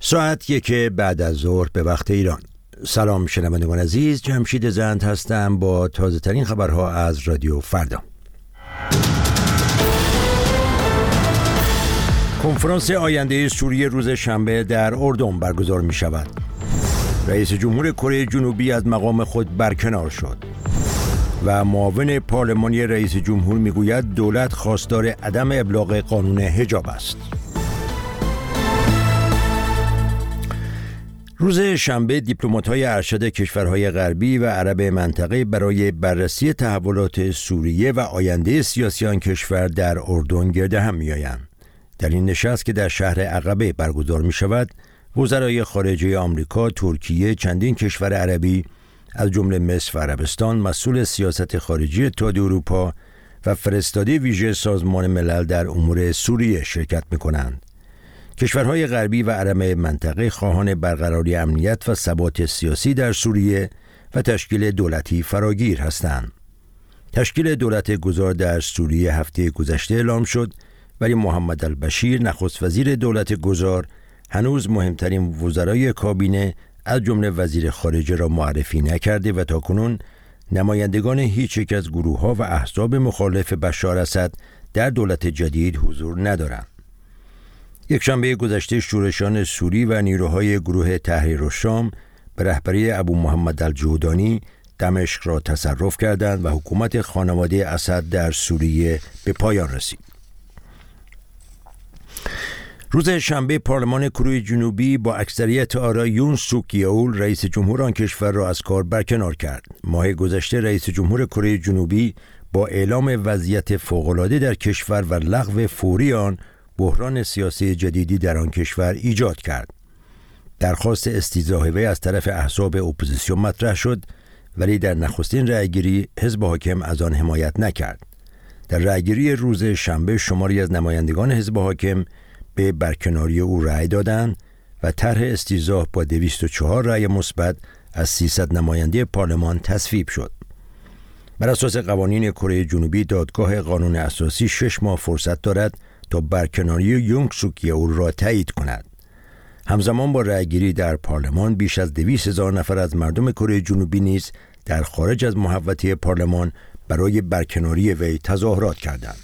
ساعت 1 بعد از ظهر به وقت ایران. سلام شنوندگان عزیز، جمشید زند هستم با تازه ترین خبرها از رادیو فردا. کنفرانس آینده سوریه روز شنبه در اردن برگزار می شود. رئیس جمهور کره جنوبی از مقام خود برکنار شد و معاون پارلمانی رئیس جمهور می گوید دولت خواستار عدم ابلاغ قانون حجاب است. روز شنبه دیپلمات‌های ارشد کشورهای غربی و عرب منطقه برای بررسی تحولات سوریه و آینده سیاسی آن کشور در اردن گرد هم می‌آیند. در این نشست که در شهر عقبه برگزار می‌شود، وزرای خارجه آمریکا، ترکیه، چندین کشور عربی از جمله مصر و عربستان، مسئول سیاست خارجی اتحادیه اروپا و فرستاده ویژه سازمان ملل در امور سوریه شرکت می‌کنند. کشورهای غربی و عرب منطقه خواهان برقراری امنیت و ثبات سیاسی در سوریه و تشکیل دولتی فراگیر هستند. تشکیل دولت گذار در سوریه هفته گذشته اعلام شد، ولی محمد البشیر نخست وزیر دولت گذار هنوز مهمترین وزرای کابینه از جمله وزیر خارجه را معرفی نکرده و تاکنون نمایندگان هیچ یک از گروه‌ها و احزاب مخالف بشار اسد در دولت جدید حضور ندارند. یک شنبه گذشته شورشان سوری و نیروهای گروه تحریر الشام به رهبری ابو محمد الجودانی دمشق را تصرف کردند و حکومت خانواده اسد در سوریه به پایان رسید. روز شنبه پارلمان کره جنوبی با اکثریت آرا یون سوک یئول رئیس جمهور آن کشور را از کار برکنار کرد. ماه گذشته رئیس جمهور کره جنوبی با اعلام وضعیت فوق‌العاده در کشور و لغو فوری آن بحران سیاسی جدیدی در آن کشور ایجاد کرد. درخواست استیضاح وی از طرف احزاب اپوزیسیون مطرح شد، ولی در نخستین رأیگیری حزب حاکم از آن حمایت نکرد. در رأیگیری روز شنبه شماری از نمایندگان حزب حاکم به برکناری او رأی دادند و طرح استیضاح با 204 رأی مثبت از 300 نماینده پارلمان تصویب شد. بر اساس قوانین کره جنوبی دادگاه قانون اساسی 6 ماه فرصت دارد تا برکناری یونگ سوک یئول را تایید کند. همزمان با رأیگیری در پارلمان بیش از 200,000 نفر از مردم کره جنوبی نیز در خارج از محوطه پارلمان برای برکناری وی تظاهرات کردند.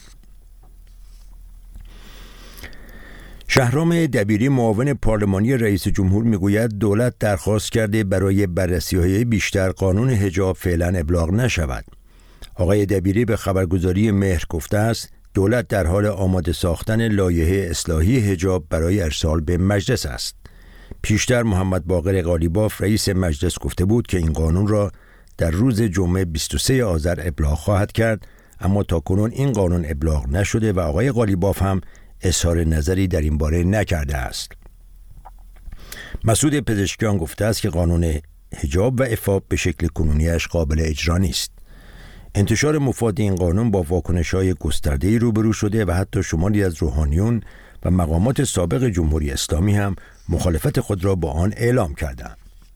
شهرام دبیری معاون پارلمانی رئیس جمهور میگوید دولت درخواست کرده برای بررسی‌های بیشتر قانون حجاب فعلا ابلاغ نشود. آقای دبیری به خبرگزاری مهر گفته است دولت در حال آماده ساختن لایحه اصلاحی حجاب برای ارسال به مجلس است. پیشتر محمد باقر قالیباف رئیس مجلس گفته بود که این قانون را در روز جمعه 23 آذر ابلاغ خواهد کرد، اما تاکنون این قانون ابلاغ نشده و آقای قالیباف هم اظهار نظری در این باره نکرده است. مسعود پزشکیان گفته است که قانون حجاب و عفاف به شکل کنونیش قابل اجرا نیست. انتشار مفاد این قانون با واکنش‌های گسترده‌ای روبرو شده و حتی شماری از روحانیون و مقامات سابق جمهوری اسلامی هم مخالفت خود را با آن اعلام کردند.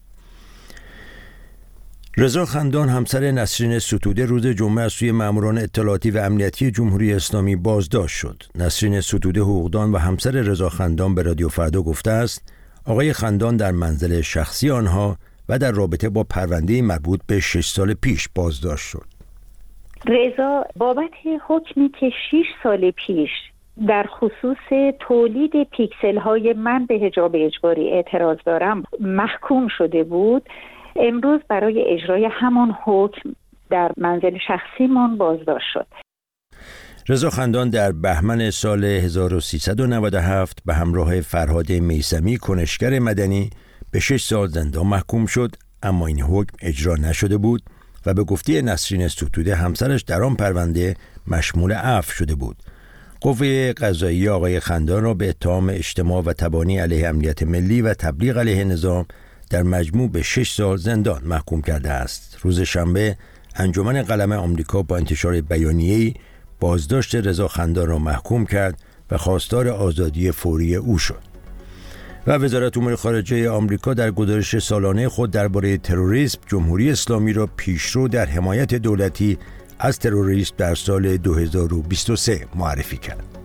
رضا خندان همسر نسرین ستوده روز جمعه از سوی ماموران اطلاعاتی و امنیتی جمهوری اسلامی بازداشت شد. نسرین ستوده حقوقدان و همسر رضا خندان به رادیو فردا گفته است آقای خندان در منزل شخصی آنها و در رابطه با پرونده مربوط به 6 سال پیش بازداشت شد. رضا بابت حکمی که 6 سال پیش در خصوص تولید پیکسل های من به حجاب اجباری اعتراض دارم محکوم شده بود، امروز برای اجرای همان حکم در منزل شخصیمان بازداشت شد. رضا خندان در بهمن سال 1397 به همراه فرهاد میثمی کنشگر مدنی به 6 سال زندان محکوم شد، اما این حکم اجرا نشده بود و به گفته نسرین ستوده همسرش در آن پرونده مشمول عفو شده بود. قوه قضاییه آقای خندان را به اتهام اجتماع و تبانی علیه امنیت ملی و تبلیغ علیه نظام در مجموع به 6 سال زندان محکوم کرده است. روز شنبه انجمن قلم آمریکا با انتشار بیانیه‌ای بازداشت رضا خندان را محکوم کرد و خواستار آزادی فوری او شد. و وزارت امور خارجه آمریکا در گزارش سالانه خود درباره تروریسم جمهوری اسلامی را پیشرو در حمایت دولتی از تروریسم در سال 2023 معرفی کرد.